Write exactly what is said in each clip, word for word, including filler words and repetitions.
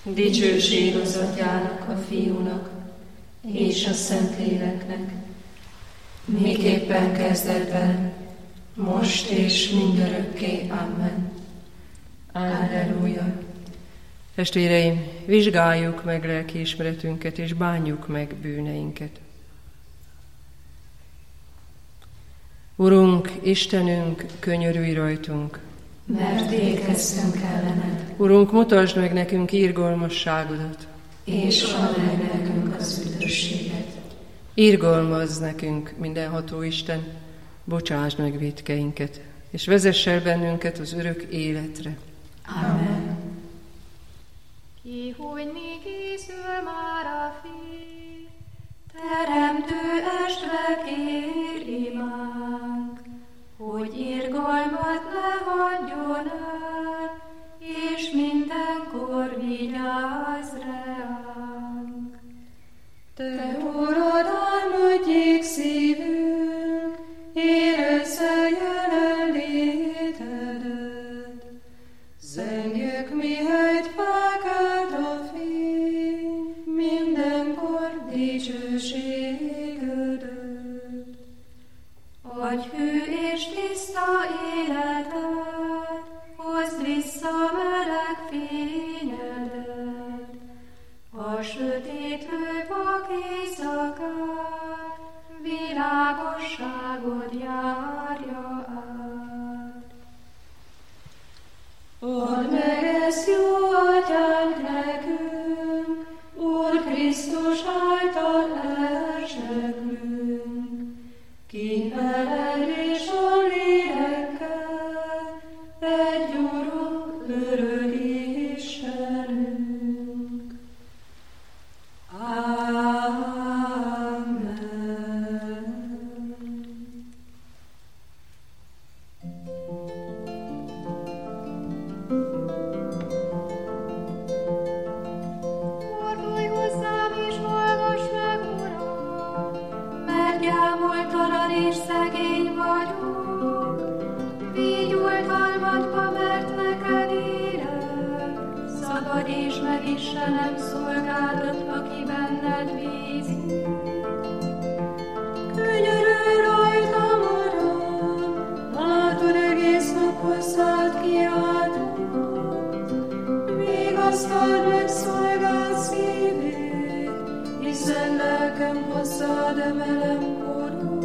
Dicsőség az Atyának, a Fiúnak és a Szentléleknek, miképpen kezdetben, most és mindörökké. Amen. Alleluja. Testvéreim, vizsgáljuk meg lelkiismeretünket, és bánjuk meg bűneinket. Urunk, Istenünk, könyörülj rajtunk, mert ékeztünk ellened, Urunk, mutasd meg nekünk irgalmasságodat, és add meg nekünk az üdvösséget. Irgalmazz nekünk, mindenható Isten, bocsásd meg vétkeinket, és vezess el bennünket az örök életre. Amen. Ki, hogy mi készül már a fény, Teremtő estve kér imánk, hogy irgalmat ne hagyjon el, és mindenkor vigyázz ránk. Te, Urad, álmodjék szívünk, érezze jelenlétedet. Zengjük, mihelyt felkelt a fény, mindenkor dicsőségedet. Adj hű és tiszta életet, hozd vissza meleg fényedet, a sötétlő vak éjszakát, világosságod járja át. Add meg ezt, jó Atyánk, nekünk, Úr Krisztus által elseklünk, ki veled és a lélekkel, egy Urunk, örök Istenünk. Amen. fordulj hozzám és hallgass meg, Uram, Mert gyámoltalan és szegény vagyok, végy oltalmadba, mert neked érek. Szabadíts meg, Istenem, szolgádat, aki benned bízik. Könyörülj rajtam, Uram, látod, egész nap hozzád kiáltok. Vigasztald meg szolgád szívét, hiszen lelkem hozzád emelem korod.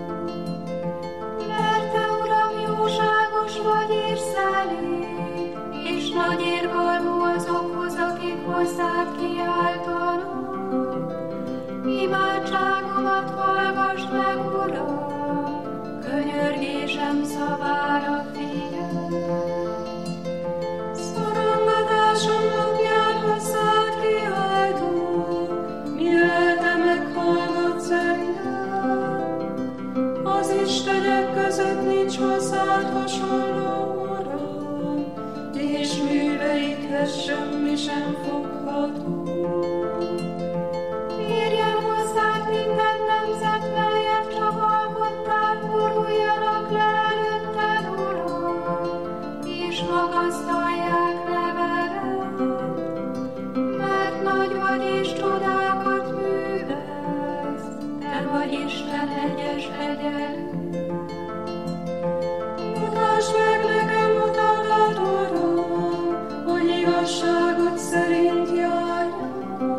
Mert te, Uram, jóságos vagy és szelíd, és nagy irgalmú azokhoz, akik hozzád kiáltanak. Imádságomat hallgass meg, Uram, könyörgésem szavára figyelj. Szorongatásom napján hozzád kiáltok, mi lelke meghallgatsz engem. Az istenek között nincs hozzád hasonló, Uram, és műveidhez semmi sem fogható. Érjen hozzád minden nemzet, melyet csak alkottál, boruljanak le előtted, Uram, és magasztalják nevedet. Mert nagy vagy és csodákat művelsz, te vagy Isten egyes egyenlő. Mutasd meg nekem utadat, Uram, hogy igazságot szerint járjak.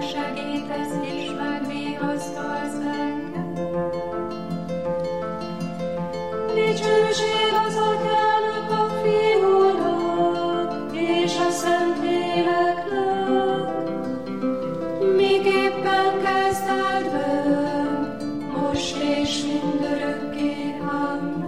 segítesz és megvigasztalsz engem. Dicsőség az Atyának, a Fiúnak és a Szentléleknek, miképpen kezdetben, most és mindörökké. Amen.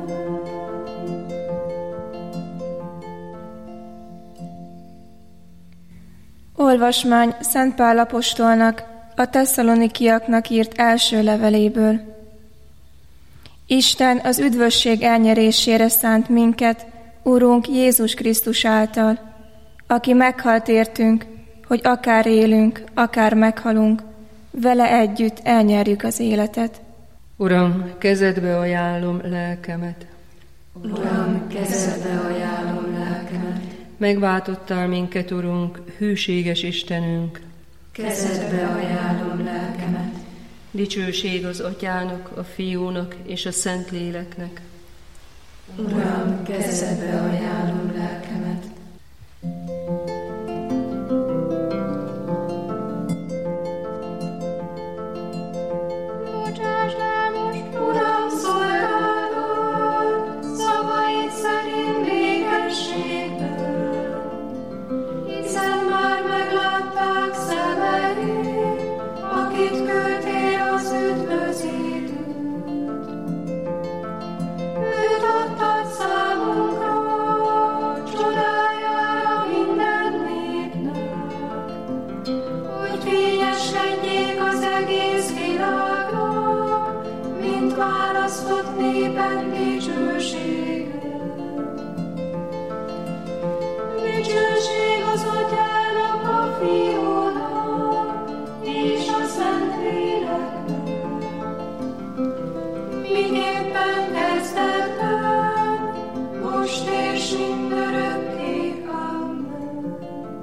Olvasmány Szent Pál apostolnak a tesszalonikiaknak írt első leveléből. Isten az üdvösség elnyerésére szánt minket, Urunk Jézus Krisztus által, aki meghalt értünk, hogy akár élünk, akár meghalunk, vele együtt elnyerjük az életet. Uram, kezedbe ajánlom lelkemet. Uram, kezedbe ajánlom lelkemet. Megváltottál minket, Urunk, hűséges Istenünk. Kezedbe ajánlom lelkemet. Dicsőség az Atyának, a Fiúnak és a Szentléleknek. Uram, kezedbe ajánlom lelkemet. Bocsáss el most, Uram, szolgálod, szavaid szerint békességben, hiszen már meglátták szemeid, akit küldtél az üdvözítőt. Őt adtad számunkra, csodájára minden népnek, hogy fényeskedjék az egész világnak, mint választott néped dicsősége. Dicsőség az Atyának, a Fiúnak és a Szentléleknek, miképpen kezdetben, most és mindörökké. Amen.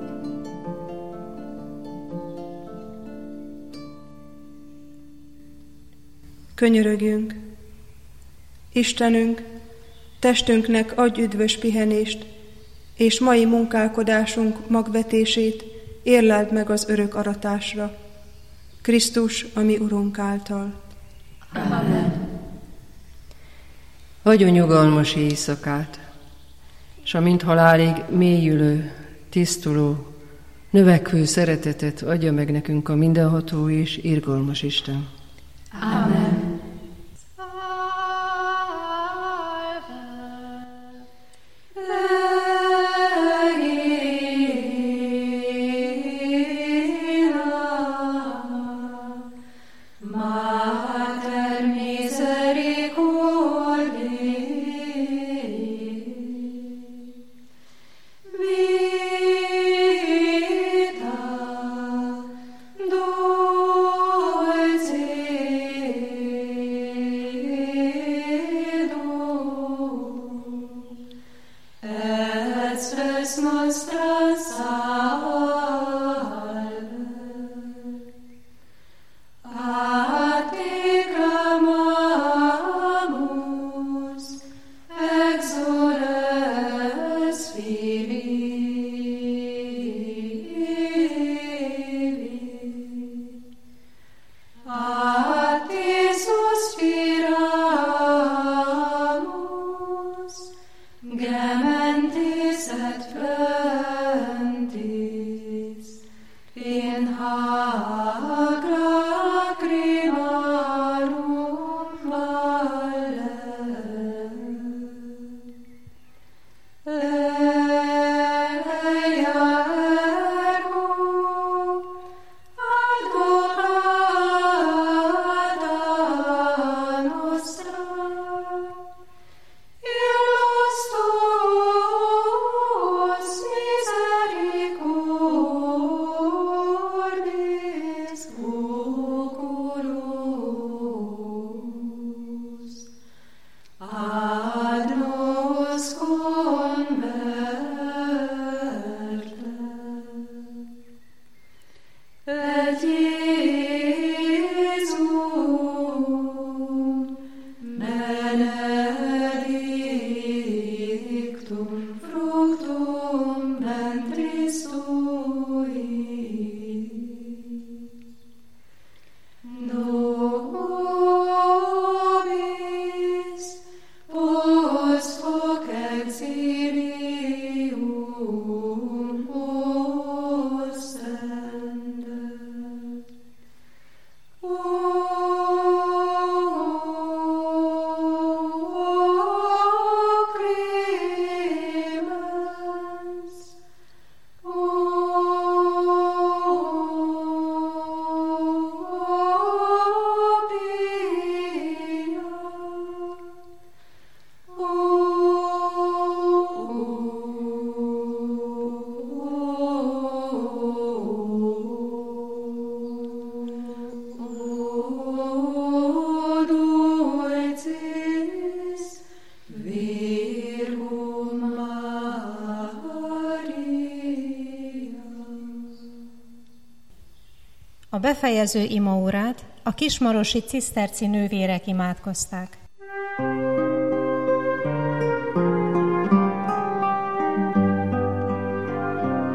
Könyörögjünk! Istenünk, testünknek adj üdvös pihenést, és mai munkálkodásunk magvetését érleld meg az örök aratásra. Krisztus, a mi Urunk által. Amen. Adjon nyugalmas éjszakát, s amint halálig mélyülő, tisztuló, növekvő szeretetet adja meg nekünk a mindenható és irgalmas Isten. Amen. Vita dulce A befejező imaórát a kismarosi ciszterci nővérek imádkozták.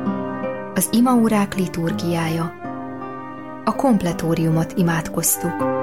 Az imaórák liturgiája. A kompletóriumot imádkoztuk.